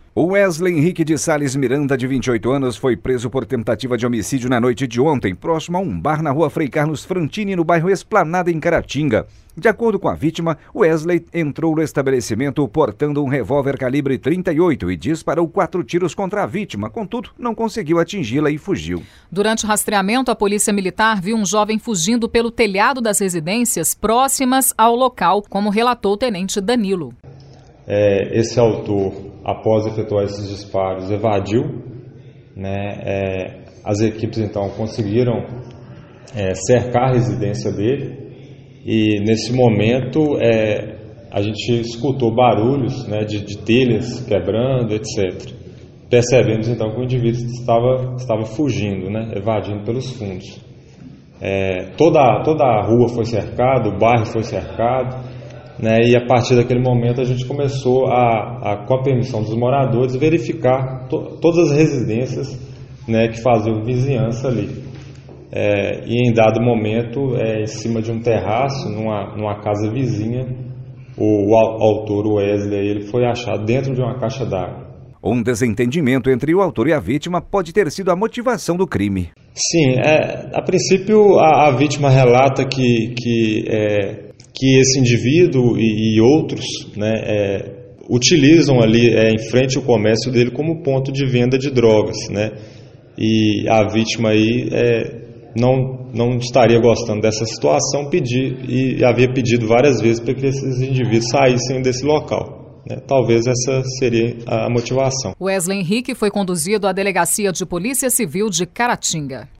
O Wesley Henrique de Sales Miranda, de 28 anos, foi preso por tentativa de homicídio na noite de ontem, próximo a um bar na rua Frei Carlos Frantini, no bairro Esplanada, em Caratinga. De acordo com a vítima, Wesley entrou no estabelecimento portando um revólver calibre 38 e disparou 4 tiros contra a vítima, contudo, não conseguiu atingi-la e fugiu. Durante o rastreamento, a polícia militar viu um jovem fugindo pelo telhado das residências próximas ao local, como relatou o tenente Danilo. Esse autor, após efetuar esses disparos, evadiu, né? As equipes então conseguiram cercar a residência dele e nesse momento a gente escutou barulhos, né, de telhas quebrando, etc. Percebemos então que o indivíduo estava fugindo, né, evadindo pelos fundos. Toda a rua foi cercada, o bairro foi cercado. E a partir daquele momento a gente começou com a permissão dos moradores, verificar todas as residências, né, que faziam vizinhança ali. E em dado momento, em cima de um terraço, numa casa vizinha, o autor, o Wesley, ele foi achado dentro de uma caixa d'água. Um desentendimento entre o autor e a vítima pode ter sido a motivação do crime. Sim, a princípio a vítima relata que esse indivíduo e outros, né, utilizam ali em frente ao comércio dele como ponto de venda de drogas, né? E a vítima aí não estaria gostando dessa situação e havia pedido várias vezes para que esses indivíduos saíssem desse local. Talvez essa seria a motivação. Wesley Henrique foi conduzido à Delegacia de Polícia Civil de Caratinga.